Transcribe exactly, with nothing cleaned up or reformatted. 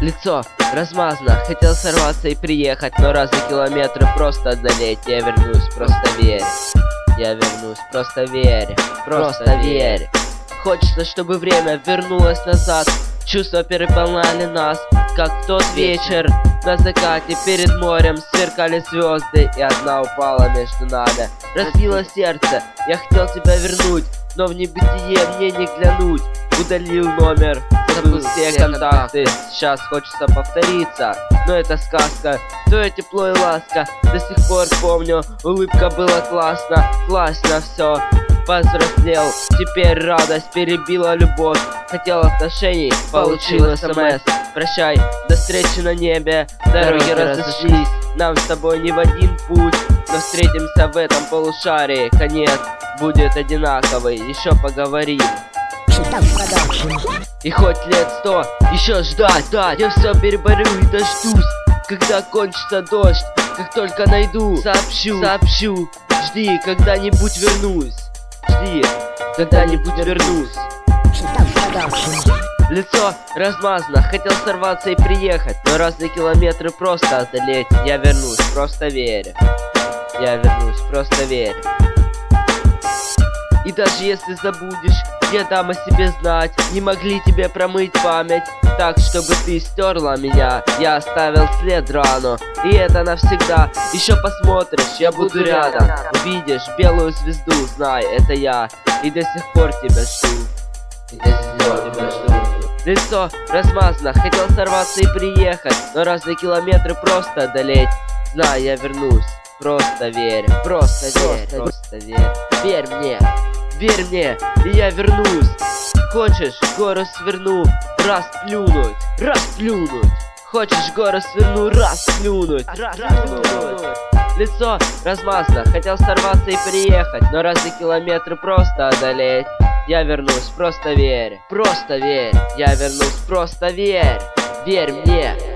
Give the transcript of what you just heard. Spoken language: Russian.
Лицо размазано, хотел сорваться и приехать, но раз за километры просто одолеть. Я вернусь, просто верь. Я вернусь, просто верь. Просто верь. Хочется, чтобы время вернулось назад. Чувства переполняли нас, как в тот вечер на закате перед морем сверкали звезды, и одна упала между нами. Разбило сердце, я хотел тебя вернуть, но в небытие мне не глянуть. Удалил номер, забыл все контакты. Сейчас хочется повториться, но это сказка. Твое тепло и ласка, до сих пор помню. Улыбка была классно, классно все. Повзрослел, теперь радость перебила любовь. Хотел отношений, получил смс. Прощай, до встречи на небе. Дороги разошлись, нам с тобой не в один путь, но встретимся в этом полушарии. Конец будет одинаковый, еще поговорим. И хоть лет сто еще ждать, да, я все переборю и дождусь, когда кончится дождь. Как только найду, сообщу, сообщу. Жди, когда-нибудь вернусь. Жди, когда-нибудь вернусь. Лицо размазано, хотел сорваться и приехать, но разные километры просто одолеть. Я вернусь, просто верь. Я вернусь, просто верь. И даже если забудешь, я дам о себе знать. Не могли тебе промыть память так, чтобы ты стерла меня. Я оставил след рану, и это навсегда. Еще посмотришь, я буду рядом. Увидишь белую звезду, знай, это я. И до сих пор тебя жду. И до сих пор тебя жду. Лицо размазано, хотел сорваться и приехать, но разные километры просто одолеть. Знай, я вернусь, просто верь. Просто верь, просто верь. Верь мне. Верь мне, и я вернусь. Хочешь, гору сверну, раз плюнуть, раз плюнуть. Хочешь, гору сверну, раз плюнуть, раз плюнуть. Лицо размазано, хотел сорваться и приехать, но разные километры просто одолеть. Я вернусь, просто верь, просто верь. Я вернусь, просто верь. Верь мне.